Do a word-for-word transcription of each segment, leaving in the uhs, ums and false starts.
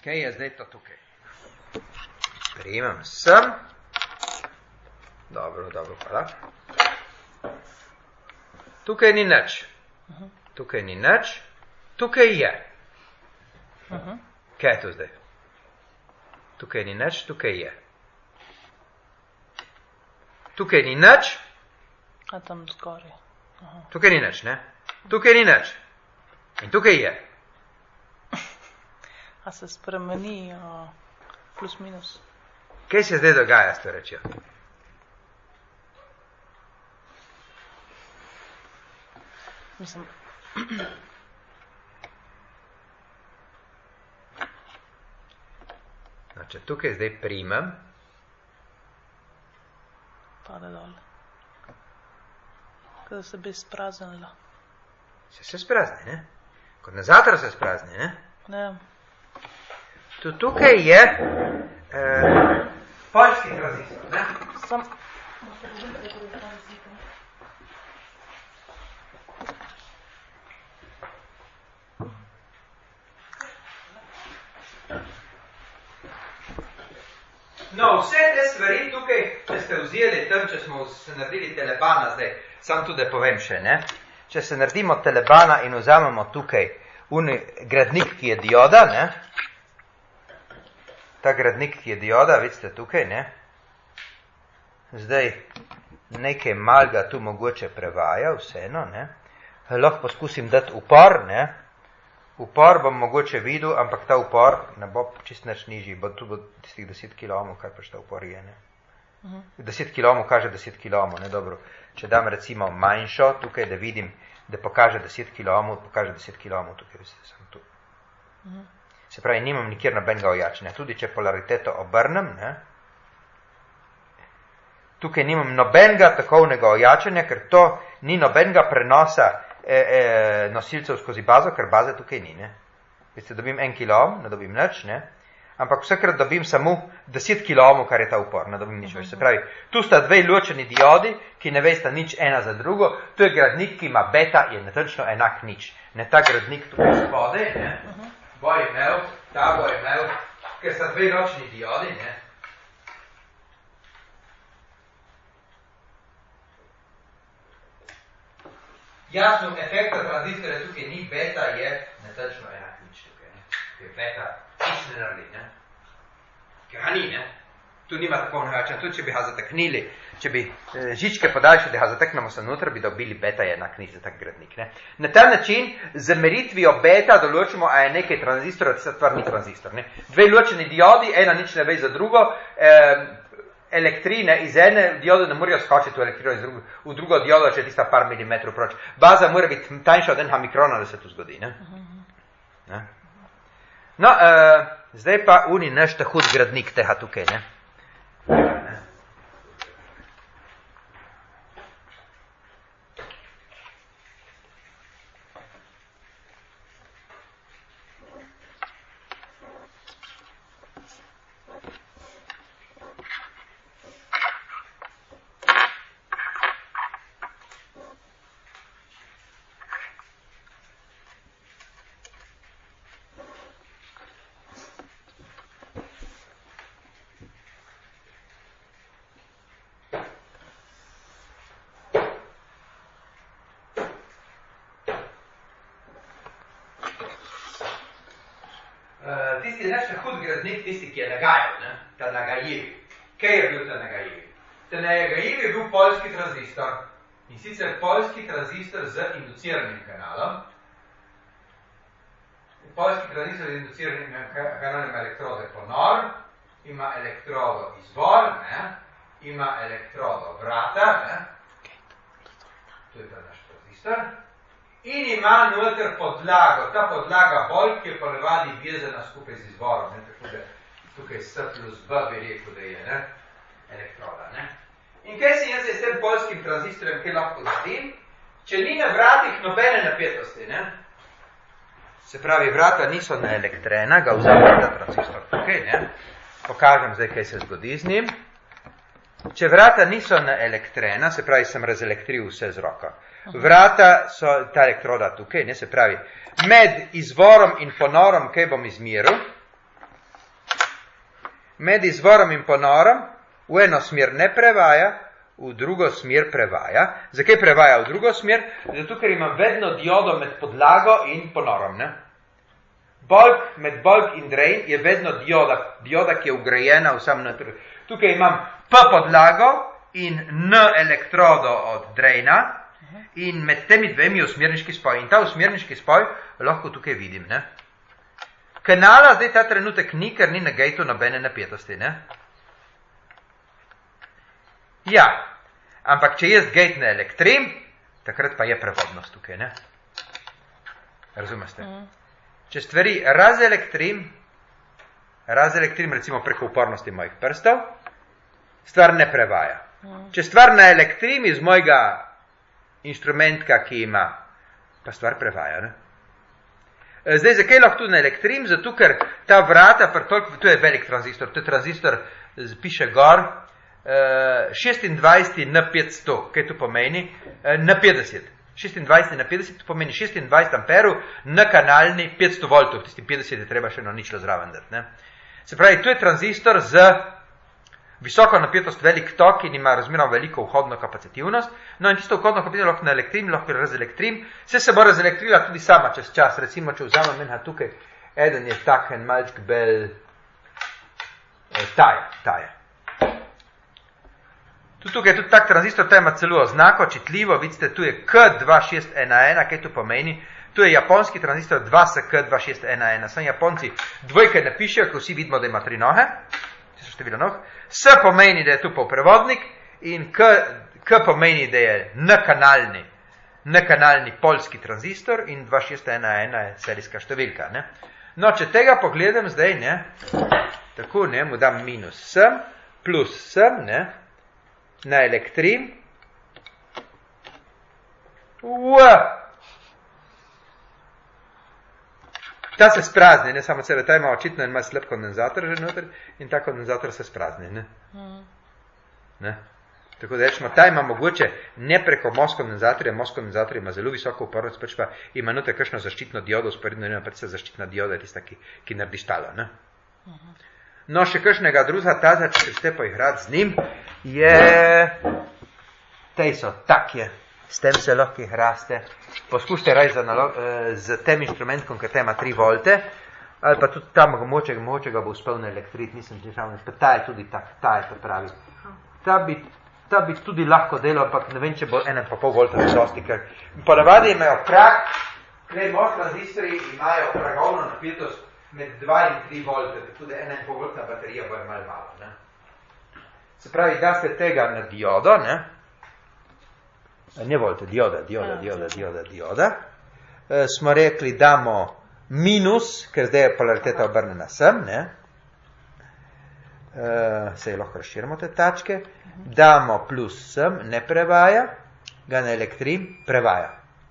Kaj je zdaj to tukaj? Prijemam sem. Dobro, dobro, hvala. Tukaj ni nič. Tukaj ni nič. Tukaj je. Kaj je to zdaj? Tukaj ni nič, tukaj je. Tukaj ni nič. A tam zgoraj. Tukaj ni nič, ne? Tukaj ni nič. In tukaj je. A se spremeni uh, plus minus? Kaj se zdaj dogaja s to rečjo? Mislim... No, če tukaj zdaj primem, pade dol. Kada se bi spraznila. Se se sprazni, ne? Kot na zatra se sprazni, ne? Ne. Tu tukaj je eh, poljski tranzistor, ne? Sam... No, vse te stvari tukaj, če ste vzeli tam, če smo se naredili telebana zdaj, sam tudi povem še, ne? Če se naredimo telebana in vzamemo tukaj un gradnik, ki je dioda, ne? Ta gradnik, ki je dioda, vidite tukaj, ne? Zdaj nekaj malga tu mogoče prevaja, vseeno, ne? Lahko poskusim dati upor, ne? Upor bom mogoče videl, ampak ta upor ne bo čist nič nižji, bo tu bo tistih deset kilomov, kaj pač ta upor je, ne? Uh-huh. deset kilomov kaže deset kilomov, ne, dobro. Če dam recimo manjšo tukaj, da vidim, da pokaže deset kilomov, pokaže deset kilomov tukaj, veste, sem tu. Uh-huh. Se pravi, nimam nikjer nobenega ojačanja. Tudi če polariteto obrnem, ne, tukaj nimam nobenega takovnega ojačanja, ker to ni nobenega prenosa E, e, nosilcev skozi bazo, ker baze tukaj ni, ne. Veste, dobim en kilom, ne dobim nič, ne. Ampak vsakrat dobim samo deset kilomov, kar je ta upor, ne dobim nič več. Se pravi, tu sta dve ločeni diodi, ki ne vesta nič ena za drugo, to je gradnik, ki ima beta, je natančno enak nič. Ne, ta gradnik tukaj spode, ne, bo imel, ta bo imel, ker sta dve ločeni diodi, ne. Jasno, efekta tranzistorja tukaj ni, beta je natančno enak nič tukaj, ne. Ker beta nič ne naredi, ne. Ker ga ni, ne. Tu nima tako nahačanja, tudi če bi ga zateknili, če bi eh, žičke podaljšali, da ga zateknemo se noter, bi dobili beta je enak nič za tak gradnik, ne. Na ta način, z meritvijo beta določimo, a je nekaj tranzistora, tista stvar ni tranzistor, ne. Dve ločeni diodi, ena nič ne ve za drugo, eh, elektrine iz ene diode ne morajo skočiti v elektrino iz drugo, v drugo diodo, če je tista par milimetrov proč. Baza mora biti tanjša od enega mikrona, da se to zgodi, ne? Ne? No, uh, zdaj pa uni naš ta hud gradnik tega tukaj, ne? Ne? Tisti naš hud gradnik, tisti, ki je nagajal, ne? Ta nagajivi. Kaj je bil ta nagajivi? Ta nagajivi je bil poljski tranzistor. In sicer poljski tranzistor z induciranim kanalom. Poljski tranzistor z induciranim kanalom ima elektrode ponor, ima elektrodo izvor, ne? Ima elektrodo vrata, ne? To je ta naš tranzistor. In ima noter podlago, ta podlaga bolj, ki je ponavadi vezana skupaj z izvorom, ne, tako da tukaj S plus B bi rekel, da je, ne, elektroda, ne. In kaj se jaz s tem poljskim tranzistorjem, kaj lahko naredim? Če ni na vratih nobene napetosti, ne, se pravi, vrata niso naelektrena, ga vzamem ta tranzistor tukaj, ne, pokažem zdaj, kaj se zgodi z njim. Če vrata niso naelektrena, se pravi, sem razelektril vse z roko. Vrata so ta elektroda tukaj, ne, se pravi, med izvorom in ponorom, kaj bom izmeril, med izvorom in ponorom v eno smer ne prevaja, v drugo smer prevaja. Zakaj prevaja v drugo smer? Zato, ker imam vedno diodo med podlago in ponorom. Ne? Bulk, med bulk in drain je vedno dioda, dioda, ki je ugrajena v sam notri. Tukaj imam P podlago in N elektrodo od draina in med temi dvemi je usmerniški spoj. In ta usmerniški spoj lahko tukaj vidim. Ne? Kanala zdaj ta trenutek ni, ker ni na gateu nobene napetosti. Ne? Ja, ampak če jaz gate ne elektrim, takrat pa je prevodnost tukaj, ne? Razumeste? Mm. Če stvari razelektrim, razelektrim recimo preko upornosti mojih prstov, stvar ne prevaja. Mm. Če stvar ne elektrim iz mojega inštrumentka, ki ima, pa stvar prevaja, ne? Zdaj, zakaj lahko tu ne elektrim? Zato, ker ta vrata, toliko, tu je velik tranzistor, to je tranzistor, piše gor, šestindvajset na petsto, kaj to pomeni? Na petdeset. šestindvajset na petdeset pomeni šestindvajset amperov na kanalni petsto voltov. Tisti petdeset je treba še eno ničlo zraven dati. Ne? Se pravi, to je tranzistor z visoko napetost, velik tok in ima razmerno veliko vhodno kapacitivnost. No in tisto vhodno kapacitivnost lahko na elektrim, lahko razelektrim. Vse se bo razelektrila tudi sama čez čas. Recimo, če vzamem menha tukaj, eden je tak en malčk bel eh, taja, taja. Tukaj je tudi tak tranzistor, ta ima celo oznako, čitljivo, vidite, tu je K dva šest ena ena, kaj to pomeni? Tu je japonski tranzistor dva S K dva šest ena ena, sam Japonci dvojke ne pišejo, ko vsi vidimo, da ima tri nohe, če so število noh, S pomeni, da je tu polprevodnik in K, K pomeni, da je N-kanalni, N-kanalni polski tranzistor in dva šest ena ena je serijska številka. Ne? No, če tega pogledam zdaj, ne, tako, ne, mu dam minus sem, plus sem, ne, na elektrim. Ua! Ta se sprazni, ne samo celo, ta ima očitno in ima slab kondenzator že noter in ta kondenzator se sprazni, ne? Mm. Ne? Tako da rečemo, ta ima mogoče ne preko most kondenzatorja, most kondenzator ima zelo visoko upornost, pač pa ima noter kakšno zaščitno diodo, usporedno ima pač se zaščitna dioda, tista, ki, ki naredi štalo, ne? Mm-hmm. No, še kakšnega drugega taza, če ste poigrati z njim, je tejso, tak je, s tem se lahko igraste. Poskušte raj z, z tem inštrumentkom, ki ima tri volte, ali pa tudi tam moče, moče ga bo uspel na elektrit, nisem tišavno, pa ta je tudi tak, ta je to pravi. Ta bi, ta bi tudi lahko delal, ampak ne vem, če bo ena pa pol volta dosti, ker ponavadi imajo prak, krej most tranzistori imajo pragovno napetost med dva in tri volte, tako da ena in pol voltna baterija bo je malo malo. Ne? Se pravi, da ste tega na diodo, ne? Ne volte, dioda, dioda, dioda, dioda, dioda. E, smo rekli, damo minus, ker zdaj je polariteta obrnena sem, ne? E, se je lahko razširimo te tačke. Damo plus sem, ne prevaja, ga na elektrim, prevaja.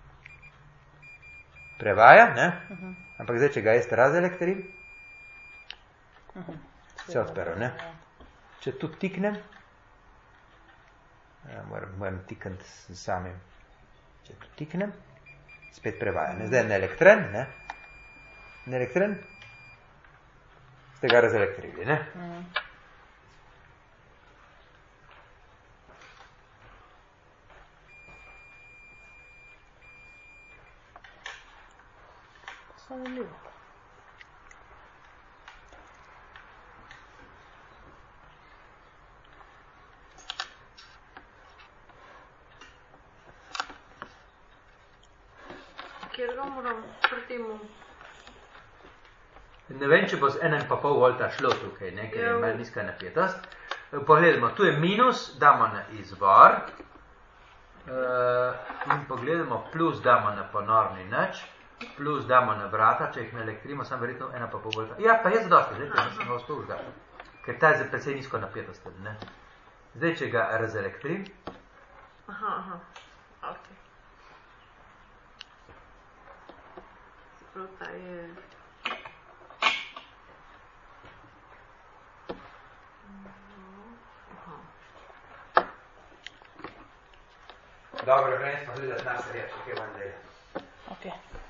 Prevaja, ne? Uh-huh. Ampak zdaj, če ga jaz razelektrim, uh-huh. Se odpero, ne? Če tu tiknem, ja, moram, moram tikati s samim, če tu tiknem, spet prevaja, ne? Zdaj je neelektren, ne? Neelektren, ste ga razelektrili, ne? Uh-huh. Zanimljivo. Kjer ga moram pri temu? Ne vem, če bo z ena in pa pol volta šlo tukaj, ne, ker je malo nizka napetost. Pogledamo, tu je minus, damo na izvor. Uh, in pogledamo, plus damo na ponorni nič. Plus damo na vrata, če jih ne elektrimo, sam verjetno ena pa pol volta. Ja, pa je zadosti, zdaj, ker sem ga ostal užgal. Ker ta je za precej nizko napetost, ne? Zdaj, če ga razelektrim. Aha, aha, ok. Prav ta je... Dobro, vreme smo gledati nas reči, kaj vam dela. Ok.